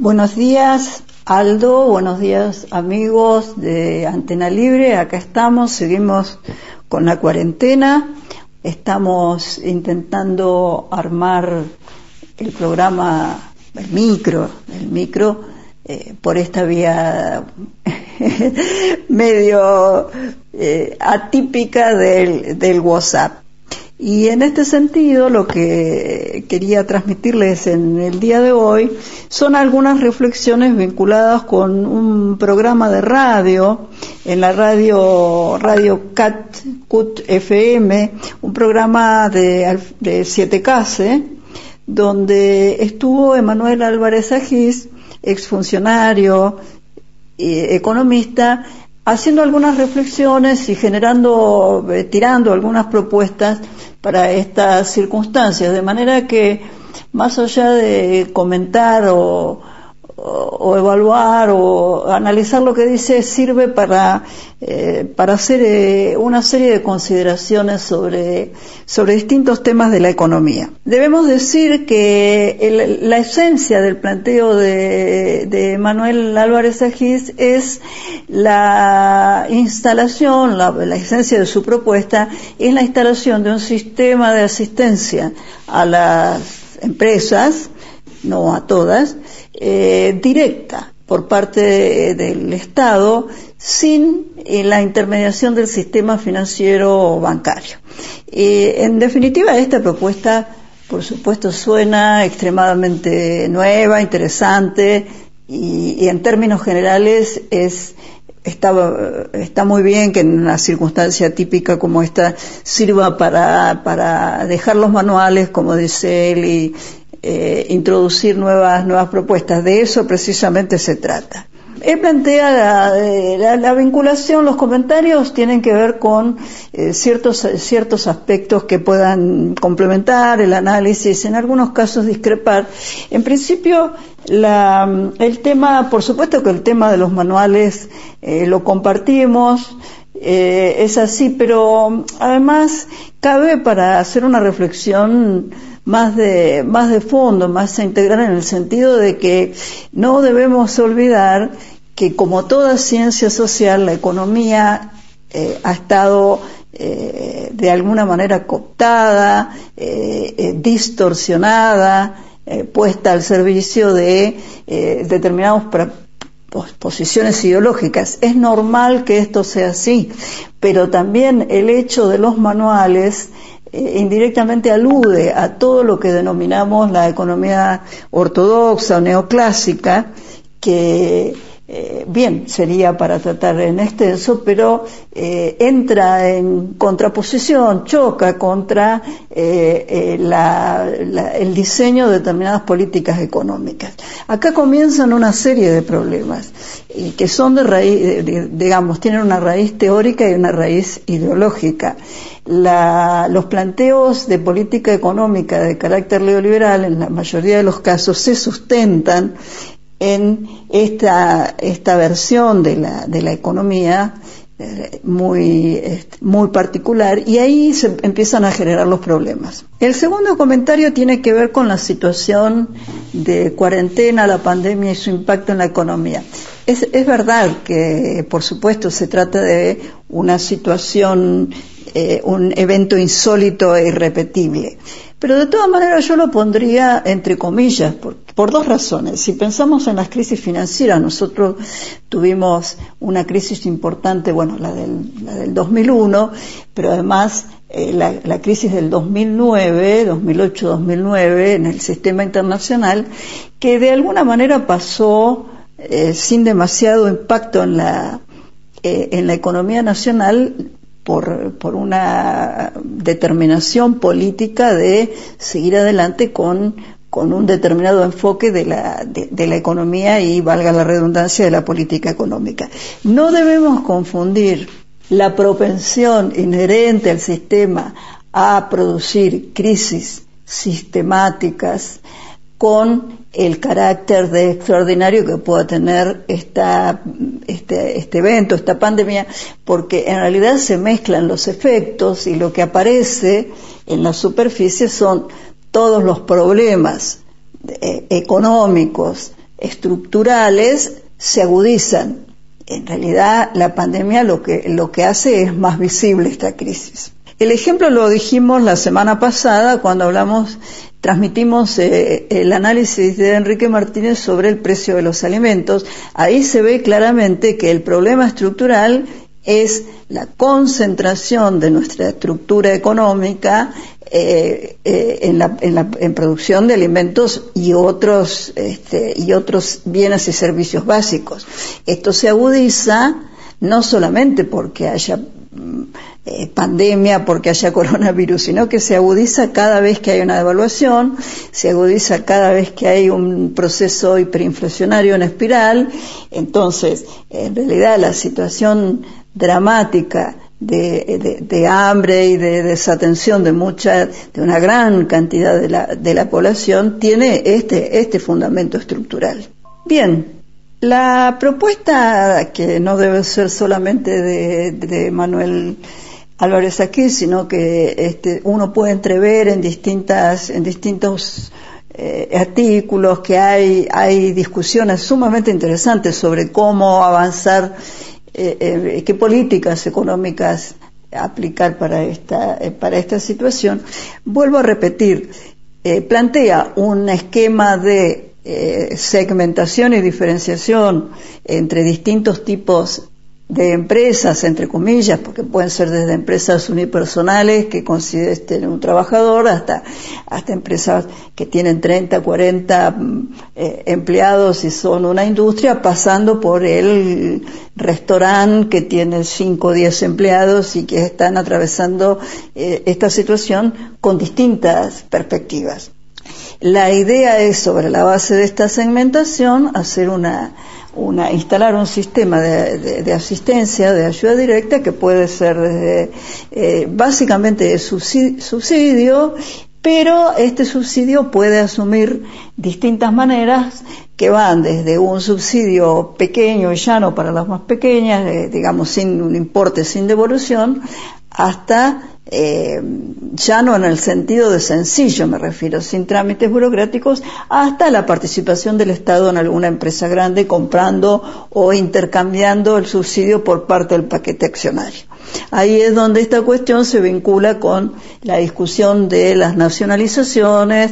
Buenos días, Aldo, buenos días, amigos de Antena Libre. Acá estamos, seguimos con la cuarentena. Estamos intentando armar el programa, el micro, por esta vía medio atípica del WhatsApp. Y en este sentido, lo que quería transmitirles en el día de hoy son algunas reflexiones vinculadas con un programa de radio, en la radio CUT FM, un programa de 7K, donde estuvo Emanuel Álvarez Agis, exfuncionario y economista, haciendo algunas reflexiones y tirando algunas propuestas para estas circunstancias, de manera que más allá de comentar o evaluar o analizar lo que dice, sirve para hacer una serie de consideraciones sobre distintos temas de la economía. Debemos decir que la esencia del planteo de Manuel Álvarez Agis es la instalación, la esencia de su propuesta es la instalación de un sistema de asistencia a las empresas, no a todas, directa por parte del Estado, sin la intermediación del sistema financiero bancario. En definitiva, esta propuesta, por supuesto, suena extremadamente nueva, interesante, y en términos generales está muy bien que en una circunstancia típica como esta sirva para dejar los manuales, como dice él, y introducir nuevas propuestas. De eso precisamente se trata. Él plantea la vinculación, los comentarios tienen que ver con ciertos aspectos que puedan complementar el análisis, en algunos casos discrepar. En principio, el tema, por supuesto que el tema de los manuales lo compartimos, es así, pero además cabe para hacer una reflexión más de fondo, más integral, en el sentido de que no debemos olvidar que, como toda ciencia social, la economía ha estado de alguna manera cooptada, distorsionada, puesta al servicio de determinadas posiciones ideológicas. Es normal que esto sea así, pero también el hecho de los manuales indirectamente alude a todo lo que denominamos la economía ortodoxa o neoclásica, que bien sería para tratar en extenso, pero entra en contraposición, choca contra el diseño de determinadas políticas económicas. Acá comienzan una serie de problemas que son de raíz, digamos, tienen una raíz teórica y una raíz ideológica. Los planteos de política económica de carácter neoliberal, en la mayoría de los casos, se sustentan en esta versión de la economía muy particular, y ahí se empiezan a generar los problemas. El segundo comentario tiene que ver con la situación de cuarentena, la pandemia y su impacto en la economía. Es verdad que, por supuesto, se trata de una situación, un evento insólito e irrepetible. Pero de todas maneras yo lo pondría entre comillas, por dos razones. Si pensamos en las crisis financieras, nosotros tuvimos una crisis importante, la del 2001, pero además la crisis del 2008-2009 en el sistema internacional, que de alguna manera pasó sin demasiado impacto en la economía nacional, por una determinación política de seguir adelante con un determinado enfoque de la economía y, valga la redundancia, de la política económica. No debemos confundir la propensión inherente al sistema a producir crisis sistemáticas con el carácter de extraordinario que pueda tener este evento, esta pandemia, porque en realidad se mezclan los efectos y lo que aparece en la superficie son todos los problemas económicos, estructurales se agudizan. En realidad, la pandemia lo que hace es más visible esta crisis. El ejemplo lo dijimos la semana pasada cuando transmitimos el análisis de Enrique Martínez sobre el precio de los alimentos. Ahí se ve claramente que el problema estructural es la concentración de nuestra estructura económica en producción de alimentos y otros bienes y servicios básicos. Esto se agudiza no solamente porque haya pandemia, porque haya coronavirus, sino que se agudiza cada vez que hay una devaluación, se agudiza cada vez que hay un proceso hiperinflacionario en espiral. Entonces, en realidad la situación dramática de hambre y de desatención de una gran cantidad de la población tiene este fundamento estructural. Bien. La propuesta, que no debe ser solamente de Manuel Álvarez aquí, sino que uno puede entrever en distintos artículos que hay discusiones sumamente interesantes sobre cómo avanzar, qué políticas económicas aplicar para esta situación. Vuelvo a repetir, plantea un esquema de segmentación y diferenciación entre distintos tipos de empresas, entre comillas, porque pueden ser desde empresas unipersonales que consisten en un trabajador hasta empresas que tienen 30, 40 empleados y son una industria, pasando por el restaurante que tiene 5 o 10 empleados y que están atravesando esta situación con distintas perspectivas. La idea es, sobre la base de esta segmentación, hacer instalar un sistema de asistencia, de ayuda directa, que puede ser básicamente de subsidio, pero este subsidio puede asumir distintas maneras que van desde un subsidio pequeño y llano para las más pequeñas, digamos sin un importe, sin devolución, hasta llano en el sentido de sencillo, me refiero, sin trámites burocráticos, hasta la participación del Estado en alguna empresa grande comprando o intercambiando el subsidio por parte del paquete accionario. Ahí es donde esta cuestión se vincula con la discusión de las nacionalizaciones,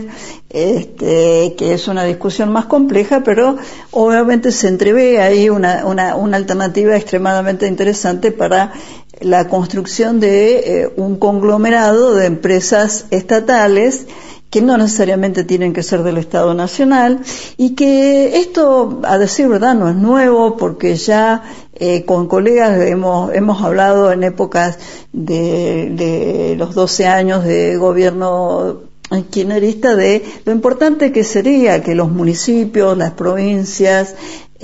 que es una discusión más compleja, pero obviamente se entrevé ahí una alternativa extremadamente interesante para la construcción de un conglomerado de empresas estatales que no necesariamente tienen que ser del Estado Nacional, y que esto, a decir verdad, no es nuevo, porque ya con colegas hemos hablado en épocas de los 12 años de gobierno kirchnerista de lo importante que sería que los municipios, las provincias,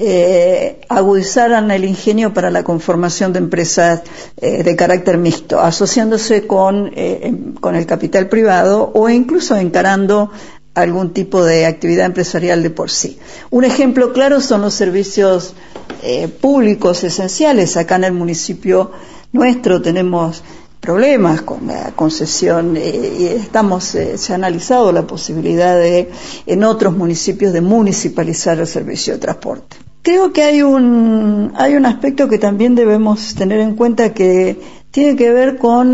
agudizaran el ingenio para la conformación de empresas de carácter mixto, asociándose con el capital privado o incluso encarando algún tipo de actividad empresarial de por sí. Un ejemplo claro son los servicios públicos esenciales. Acá en el municipio nuestro tenemos problemas con la concesión y se ha analizado la posibilidad en otros municipios de municipalizar el servicio de transporte. Creo que hay un aspecto que también debemos tener en cuenta, que tiene que ver con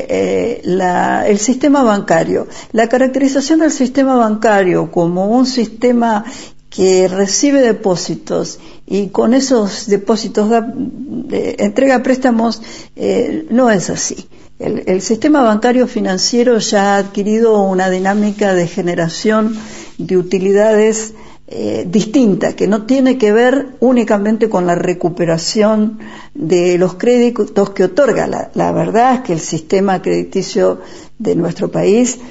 el sistema bancario. La caracterización del sistema bancario como un sistema que recibe depósitos y con esos depósitos entrega préstamos, no es así. El sistema bancario financiero ya ha adquirido una dinámica de generación de utilidades distinta, que no tiene que ver únicamente con la recuperación de los créditos que otorga. La verdad es que el sistema crediticio de nuestro país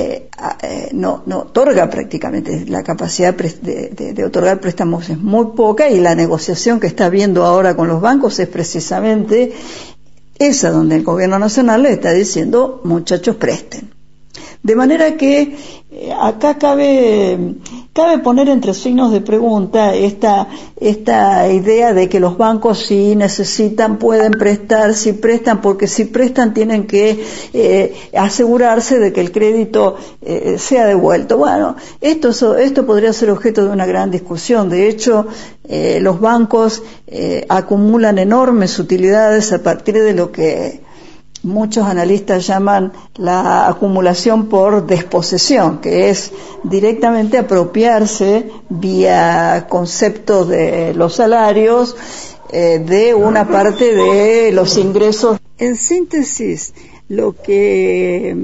no otorga prácticamente, la capacidad de otorgar préstamos es muy poca, y la negociación que está habiendo ahora con los bancos es precisamente esa, donde el gobierno nacional le está diciendo: muchachos, presten. De manera que acá cabe Cabe poner entre signos de pregunta esta idea de que los bancos si necesitan pueden prestar, si prestan, porque si prestan tienen que asegurarse de que el crédito sea devuelto. Bueno, esto podría ser objeto de una gran discusión. De hecho, los bancos acumulan enormes utilidades a partir de lo que muchos analistas llaman la acumulación por desposesión, que es directamente apropiarse vía conceptos de los salarios de una parte de los ingresos. En síntesis, lo que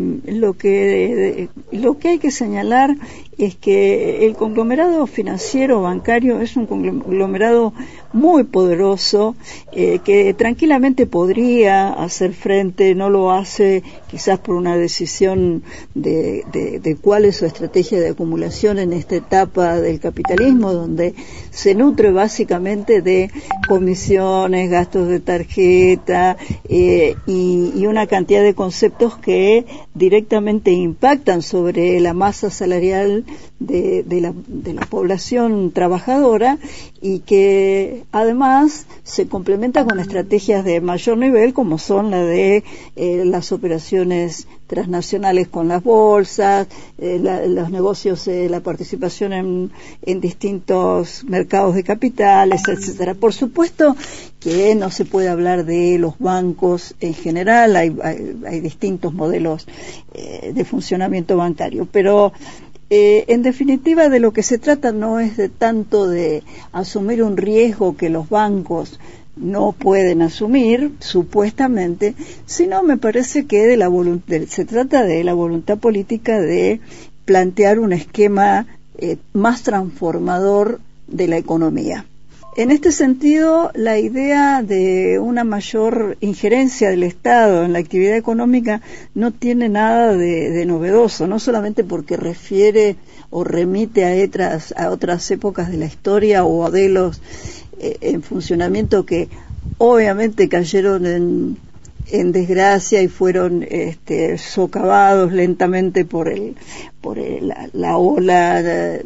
hay que señalar es que el conglomerado financiero bancario es un conglomerado muy poderoso que tranquilamente podría hacer frente, no lo hace quizás por una decisión de cuál es su estrategia de acumulación en esta etapa del capitalismo, donde se nutre básicamente de comisiones, gastos de tarjeta y una cantidad de conceptos que directamente impactan sobre la masa salarial de la población trabajadora y que además se complementa con estrategias de mayor nivel como son la de las operaciones transnacionales con las bolsas, los negocios, la participación en distintos mercados de capitales, etcétera. Por supuesto que no se puede hablar de los bancos en general, hay distintos modelos de funcionamiento bancario, pero en definitiva, de lo que se trata no es de tanto de asumir un riesgo que los bancos no pueden asumir, supuestamente, sino me parece que se trata de la voluntad política de plantear un esquema más transformador de la economía. En este sentido, la idea de una mayor injerencia del Estado en la actividad económica no tiene nada de novedoso, no solamente porque refiere o remite a otras épocas de la historia o modelos en funcionamiento que obviamente cayeron en desgracia y fueron socavados lentamente por la ola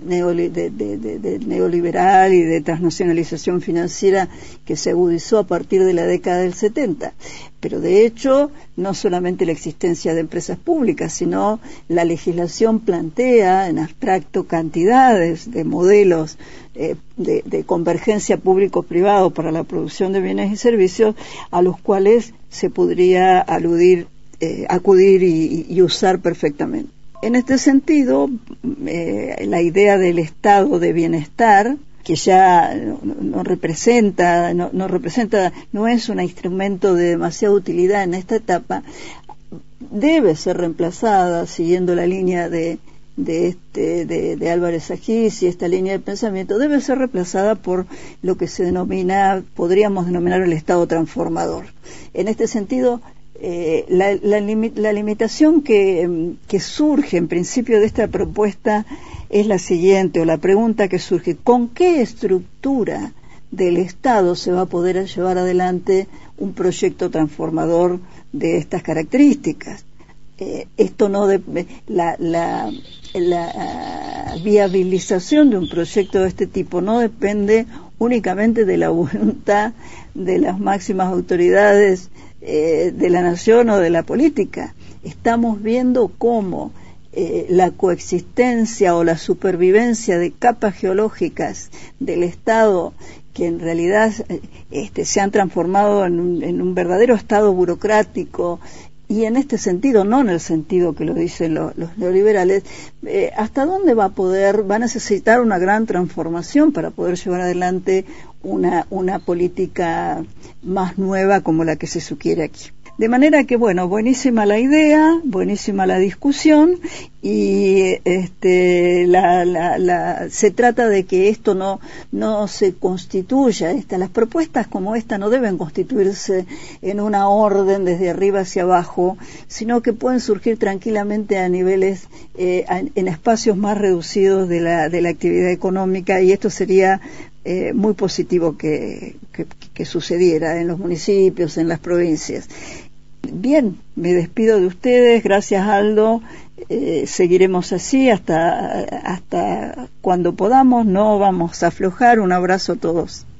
neoliberal y de transnacionalización financiera que se agudizó a partir de la década del 70. Pero de hecho, no solamente la existencia de empresas públicas, sino la legislación plantea en abstracto cantidades de modelos de convergencia público-privado para la producción de bienes y servicios a los cuales se podría acudir y usar perfectamente. En este sentido, la idea del estado de bienestar, que ya no es un instrumento de demasiada utilidad en esta etapa, debe ser reemplazada, siguiendo la línea de Álvarez Agis y esta línea de pensamiento, debe ser reemplazada por lo que podríamos denominar el estado transformador. En este sentido, la limitación que surge en principio de esta propuesta es la siguiente, o la pregunta que surge: ¿con qué estructura del Estado se va a poder llevar adelante un proyecto transformador de estas características? La viabilización de un proyecto de este tipo no depende únicamente de la voluntad de las máximas autoridades de la nación o de la política. Estamos viendo cómo la coexistencia o la supervivencia de capas geológicas del Estado que en realidad se han transformado en un verdadero Estado burocrático, y en este sentido, no en el sentido que lo dicen los neoliberales, ¿hasta dónde va a necesitar una gran transformación para poder llevar adelante una política más nueva como la que se sugiere aquí? De manera que, bueno, buenísima la idea, buenísima la discusión, y se trata de que esto no se constituya, las propuestas como esta no deben constituirse en una orden desde arriba hacia abajo, sino que pueden surgir tranquilamente a niveles, en espacios más reducidos de la actividad económica, y esto sería muy positivo que sucediera en los municipios, en las provincias. bien, me despido de ustedes. Gracias, Aldo. Seguiremos así hasta cuando podamos. No vamos a aflojar. Un abrazo a todos.